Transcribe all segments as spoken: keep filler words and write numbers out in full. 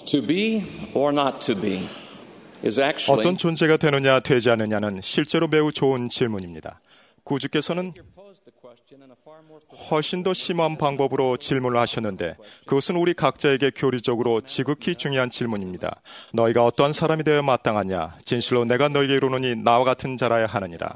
To be or not to be is actually 어떤 존재가 되느냐 되지 않느냐는 실제로 매우 좋은 질문입니다. 구주께서는 훨씬 더 심한 방법으로 질문을 하셨는데 그것은 우리 각자에게 교리적으로 지극히 중요한 질문입니다. 너희가 어떠한 사람이 되어 마땅하냐? 진실로 내가 너희에게 이르노니 나와 같은 자라야 하느니라.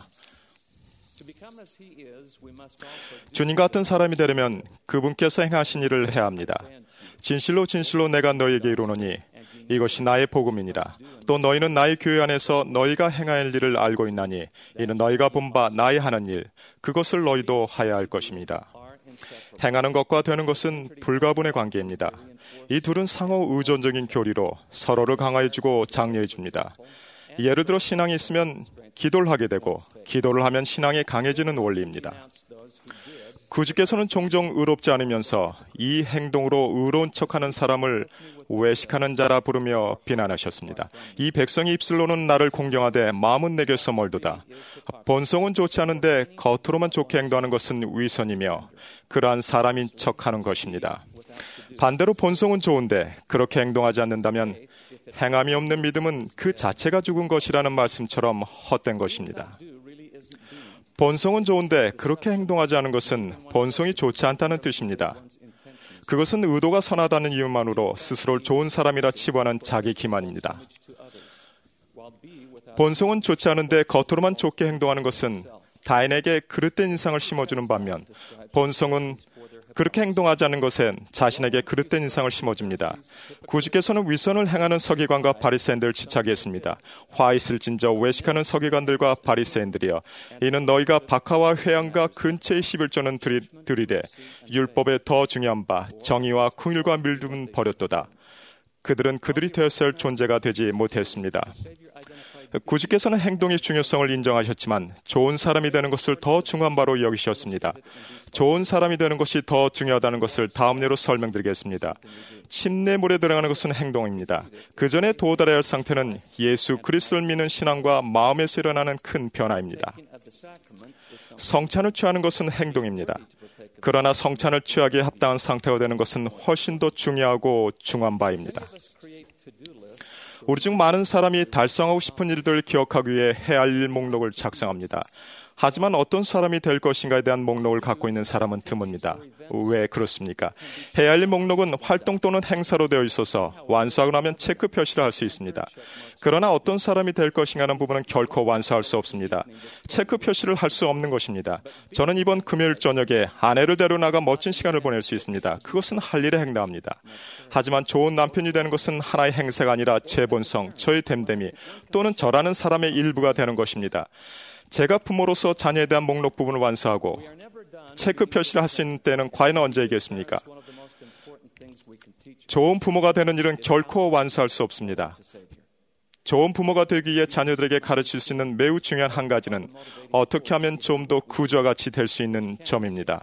주님 같은 사람이 되려면 그분께서 행하신 일을 해야 합니다. 진실로 진실로 내가 너희에게 이르노니 이것이 나의 복음이니라. 또 너희는 나의 교회 안에서 너희가 행할 일을 알고 있나니 이는 너희가 본 바 나의 하는 일 그것을 너희도 하여야 할 것입니다. 행하는 것과 되는 것은 불가분의 관계입니다. 이 둘은 상호 의존적인 교리로 서로를 강화해주고 장려해줍니다. 예를 들어 신앙이 있으면 기도를 하게 되고 기도를 하면 신앙이 강해지는 원리입니다. 구주께서는 종종 의롭지 않으면서 이 행동으로 의로운 척하는 사람을 외식하는 자라 부르며 비난하셨습니다. 이 백성이 입술로는 나를 공경하되 마음은 내게서 멀도다. 본성은 좋지 않은데 겉으로만 좋게 행동하는 것은 위선이며 그러한 사람인 척하는 것입니다. 반대로 본성은 좋은데 그렇게 행동하지 않는다면 행함이 없는 믿음은 그 자체가 죽은 것이라는 말씀처럼 헛된 것입니다. 본성은 좋은데 그렇게 행동하지 않은 것은 본성이 좋지 않다는 뜻입니다. 그것은 의도가 선하다는 이유만으로 스스로를 좋은 사람이라 치부하는 자기 기만입니다. 본성은 좋지 않은데 겉으로만 좋게 행동하는 것은 타인에게 그릇된 인상을 심어주는 반면 본성은 그렇게 행동하지 않는 것엔 자신에게 그릇된 인상을 심어줍니다. 구주께서는 위선을 행하는 서기관과 바리새인들을 지적했습니다. 화 있을진저 외식하는 서기관들과 바리새인들이여 이는 너희가 박하와 회양과 근처의 십일조는 들이되 율법에 더 중요한 바 정의와 긍휼과 밀둠은 버렸도다. 그들은 그들이 되었을 존재가 되지 못했습니다. 구주께서는 행동의 중요성을 인정하셨지만 좋은 사람이 되는 것을 더 중요한 바로 여기셨습니다. 좋은 사람이 되는 것이 더 중요하다는 것을 다음 예로 설명드리겠습니다. 침례물에 들어가는 것은 행동입니다. 그 전에 도달해야 할 상태는 예수 그리스도를 믿는 신앙과 마음에서 일어나는 큰 변화입니다. 성찬을 취하는 것은 행동입니다. 그러나 성찬을 취하기에 합당한 상태가 되는 것은 훨씬 더 중요하고 중요한 바입니다. 우리 중 많은 사람이 달성하고 싶은 일들을 기억하기 위해 해야 할 일 목록을 작성합니다. 하지만 어떤 사람이 될 것인가에 대한 목록을 갖고 있는 사람은 드뭅니다. 왜 그렇습니까? 해야 할 일 목록은 활동 또는 행사로 되어 있어서 완수하고 나면 체크 표시를 할 수 있습니다. 그러나 어떤 사람이 될 것인가는 부분은 결코 완수할 수 없습니다. 체크 표시를 할 수 없는 것입니다. 저는 이번 금요일 저녁에 아내를 데려나가 멋진 시간을 보낼 수 있습니다. 그것은 할 일에 해당합니다. 하지만 좋은 남편이 되는 것은 하나의 행사가 아니라 제 본성, 저의 됨됨이 또는 저라는 사람의 일부가 되는 것입니다. 제가 부모로서 자녀에 대한 목록 부분을 완수하고 체크 표시를 할 수 있는 때는 과연 언제이겠습니까? 좋은 부모가 되는 일은 결코 완수할 수 없습니다. 좋은 부모가 되기 위해 자녀들에게 가르칠 수 있는 매우 중요한 한 가지는 어떻게 하면 좀 더 구주와 같이 될 수 있는 점입니다.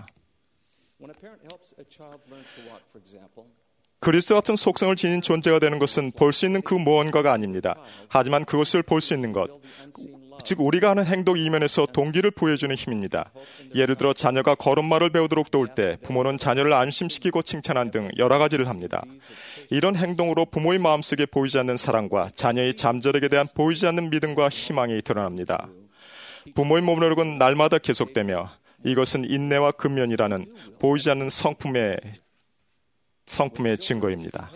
그리스도 같은 속성을 지닌 존재가 되는 것은 볼 수 있는 그 무언가가 아닙니다. 하지만 그것을 볼 수 있는 것, 즉 우리가 하는 행동 이면에서 동기를 부여해주는 힘입니다. 예를 들어 자녀가 걸음마를 배우도록 도울 때 부모는 자녀를 안심시키고 칭찬한 등 여러 가지를 합니다. 이런 행동으로 부모의 마음속에 보이지 않는 사랑과 자녀의 잠재력에 대한 보이지 않는 믿음과 희망이 드러납니다. 부모의 몸노력은 날마다 계속되며 이것은 인내와 근면이라는 보이지 않는 성품의 성품의 증거입니다.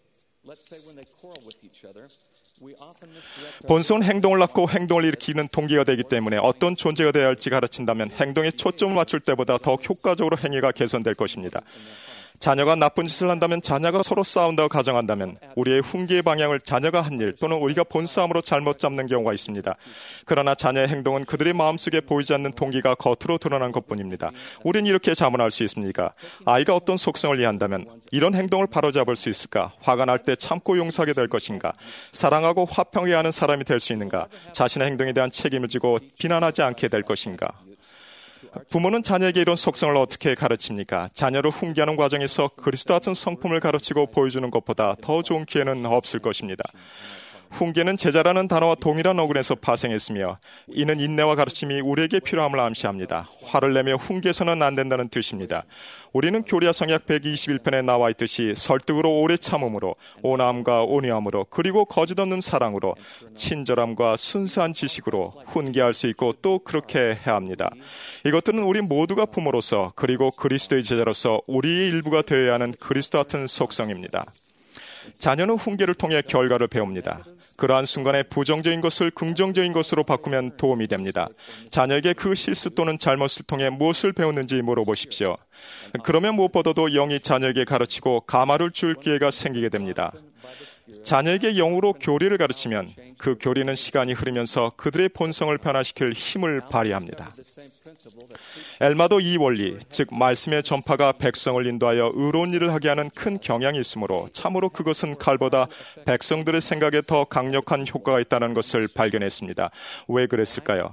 본성은 행동을 낳고 행동을 일으키는 동기가 되기 때문에 어떤 존재가 되어야 할지 가르친다면 행동에 초점을 맞출 때보다 더 효과적으로 행위가 개선될 것입니다. 자녀가 나쁜 짓을 한다면 자녀가 서로 싸운다고 가정한다면 우리의 훈계의 방향을 자녀가 한 일 또는 우리가 본 싸움으로 잘못 잡는 경우가 있습니다. 그러나 자녀의 행동은 그들의 마음속에 보이지 않는 동기가 겉으로 드러난 것뿐입니다. 우린 이렇게 자문할 수 있습니까? 아이가 어떤 속성을 이해한다면 이런 행동을 바로잡을 수 있을까? 화가 날 때 참고 용서하게 될 것인가? 사랑하고 화평하게 하는 사람이 될 수 있는가? 자신의 행동에 대한 책임을 지고 비난하지 않게 될 것인가? 부모는 자녀에게 이런 속성을 어떻게 가르칩니까? 자녀를 훈계하는 과정에서 그리스도 같은 성품을 가르치고 보여주는 것보다 더 좋은 기회는 없을 것입니다. 훈계는 제자라는 단어와 동일한 어근에서 파생했으며 이는 인내와 가르침이 우리에게 필요함을 암시합니다. 화를 내며 훈계서는 안 된다는 뜻입니다. 우리는 교리야 성약 백이십일 편에 나와 있듯이 설득으로 오래 참음으로 온함과 온유함으로 그리고 거짓 없는 사랑으로 친절함과 순수한 지식으로 훈계할 수 있고 또 그렇게 해야 합니다. 이것들은 우리 모두가 부모로서 그리고 그리스도의 제자로서 우리의 일부가 되어야 하는 그리스도 같은 속성입니다. 자녀는 훈계를 통해 결과를 배웁니다. 그러한 순간에 부정적인 것을 긍정적인 것으로 바꾸면 도움이 됩니다. 자녀에게 그 실수 또는 잘못을 통해 무엇을 배웠는지 물어보십시오. 그러면 무엇보다도 영이 자녀에게 가르치고 가마를 줄 기회가 생기게 됩니다. 자녀에게 영으로 교리를 가르치면 그 교리는 시간이 흐르면서 그들의 본성을 변화시킬 힘을 발휘합니다. 엘마도 이 원리, 즉 말씀의 전파가 백성을 인도하여 의로운 일을 하게 하는 큰 경향이 있으므로 참으로 그것은 칼보다 백성들의 생각에 더 강력한 효과가 있다는 것을 발견했습니다. 왜 그랬을까요?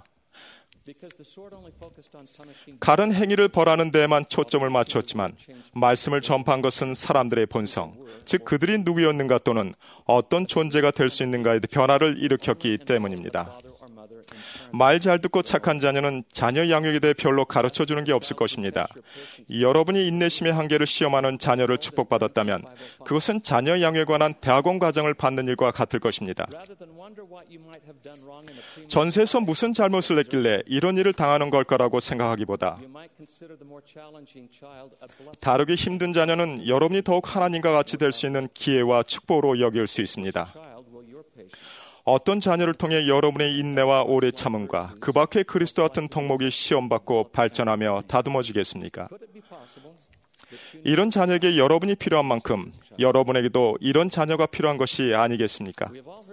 칼은 행위를 벌하는 데에만 초점을 맞췄지만 말씀을 전파한 것은 사람들의 본성, 즉 그들이 누구였는가 또는 어떤 존재가 될 수 있는가에 변화를 일으켰기 때문입니다. 말 잘 듣고 착한 자녀는 자녀 양육에 대해 별로 가르쳐주는 게 없을 것입니다. 여러분이 인내심의 한계를 시험하는 자녀를 축복받았다면 그것은 자녀 양육에 관한 대학원 과정을 받는 일과 같을 것입니다. 전세에서 무슨 잘못을 했길래 이런 일을 당하는 걸까라고 생각하기보다 다루기 힘든 자녀는 여러분이 더욱 하나님과 같이 될 수 있는 기회와 축복으로 여길 수 있습니다. 어떤 자녀를 통해 여러분의 인내와 오래 참음과 그 밖에 그리스도 같은 덕목이 시험받고 발전하며 다듬어지겠습니까? 이런 자녀에게 여러분이 필요한 만큼 여러분에게도 이런 자녀가 필요한 것이 아니겠습니까?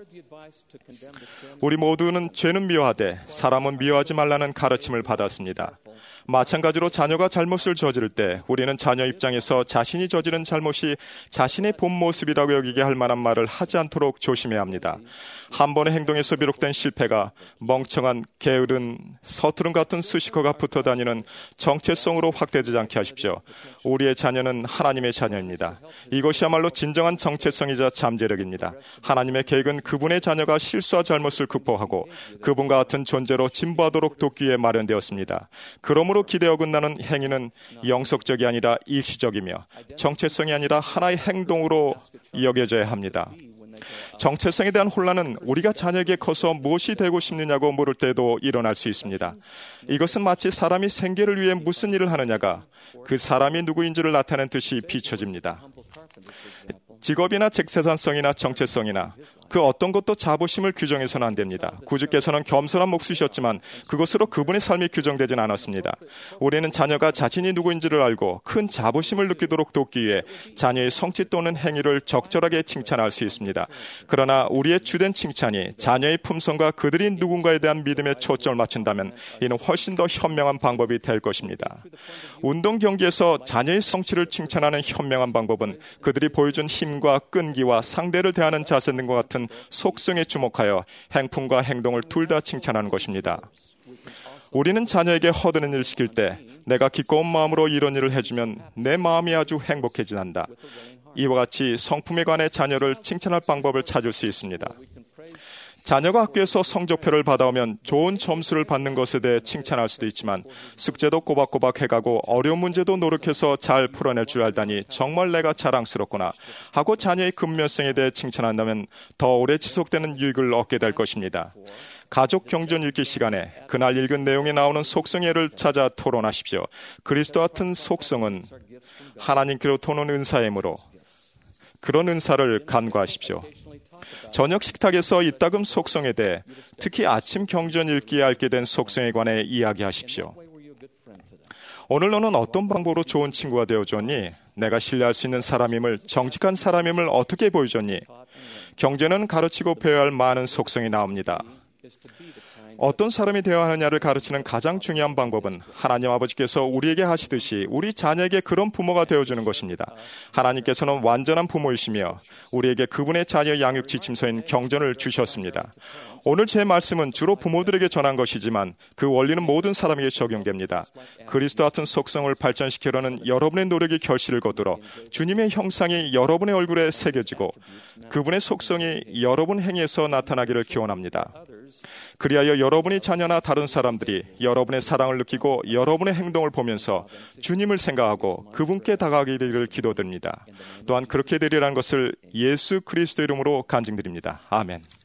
우리 모두는 죄는 미워하되 사람은 미워하지 말라는 가르침을 받았습니다. 마찬가지로 자녀가 잘못을 저지를 때 우리는 자녀 입장에서 자신이 저지른 잘못이 자신의 본 모습이라고 여기게 할 만한 말을 하지 않도록 조심해야 합니다. 한 번의 행동에서 비롯된 실패가 멍청한 게으른 서투름 같은 수식어가 붙어다니는 정체성으로 확대되지 않게 하십시오. 우리의 자녀는 하나님의 자녀입니다. 이것이야말로 진정한 정체성이자 잠재력입니다. 하나님의 계획은 그분의 자녀가 실수와 잘못을 극복하고 그분과 같은 존재로 진보하도록 돕기 위해 마련되었습니다. 그러므로 기대 어긋나는 행위는 영속적이 아니라 일시적이며 정체성이 아니라 하나의 행동으로 여겨져야 합니다. 정체성에 대한 혼란은 우리가 자녀에게 커서 무엇이 되고 싶느냐고 물을 때도 일어날 수 있습니다. 이것은 마치 사람이 생계를 위해 무슨 일을 하느냐가 그 사람이 누구인지를 나타내는 듯이 비춰집니다. 직업이나 직세산성이나 정체성이나 그 어떤 것도 자부심을 규정해서는 안 됩니다. 구주께서는 겸손한 몫이셨지만 그것으로 그분의 삶이 규정되진 않았습니다. 우리는 자녀가 자신이 누구인지를 알고 큰 자부심을 느끼도록 돕기 위해 자녀의 성취 또는 행위를 적절하게 칭찬할 수 있습니다. 그러나 우리의 주된 칭찬이 자녀의 품성과 그들이 누군가에 대한 믿음에 초점을 맞춘다면 이는 훨씬 더 현명한 방법이 될 것입니다. 운동 경기에서 자녀의 성취를 칭찬하는 현명한 방법은 그들이 보여준 힘과 끈기와 상대를 대하는 자세 등과 같은 속성에 주목하여 행품과 행동을 둘 다 칭찬하는 것입니다. 우리는 자녀에게 허드는 일을 시킬 때 내가 기꺼운 마음으로 이런 일을 해주면 내 마음이 아주 행복해진다. 이와 같이 성품에 관해 자녀를 칭찬할 방법을 찾을 수 있습니다. 자녀가 학교에서 성적표를 받아오면 좋은 점수를 받는 것에 대해 칭찬할 수도 있지만 숙제도 꼬박꼬박 해가고 어려운 문제도 노력해서 잘 풀어낼 줄 알다니 정말 내가 자랑스럽구나 하고 자녀의 근면성에 대해 칭찬한다면 더 오래 지속되는 유익을 얻게 될 것입니다. 가족 경전 읽기 시간에 그날 읽은 내용에 나오는 속성예를 찾아 토론하십시오. 그리스도 같은 속성은 하나님께로 도는 은사이므로 그런 은사를 간구하십시오. 저녁 식탁에서 이따금 속성에 대해 특히 아침 경전 읽기에 앓게 된 속성에 관해 이야기하십시오. 오늘 너는 어떤 방법으로 좋은 친구가 되어줬니? 내가 신뢰할 수 있는 사람임을, 정직한 사람임을 어떻게 보여줬니? 경전은 가르치고 배워야 할 많은 속성이 나옵니다. 어떤 사람이 되어야 하느냐를 가르치는 가장 중요한 방법은 하나님 아버지께서 우리에게 하시듯이 우리 자녀에게 그런 부모가 되어주는 것입니다. 하나님께서는 완전한 부모이시며 우리에게 그분의 자녀 양육 지침서인 경전을 주셨습니다. 오늘 제 말씀은 주로 부모들에게 전한 것이지만 그 원리는 모든 사람에게 적용됩니다. 그리스도 같은 속성을 발전시키려는 여러분의 노력이 결실을 거두어 주님의 형상이 여러분의 얼굴에 새겨지고 그분의 속성이 여러분 행위에서 나타나기를 기원합니다. 그리하여 여러분이 자녀나 다른 사람들이 여러분의 사랑을 느끼고 여러분의 행동을 보면서 주님을 생각하고 그분께 다가가게 되기를 기도드립니다. 또한 그렇게 되리라는 것을 예수 그리스도 이름으로 간증드립니다. 아멘.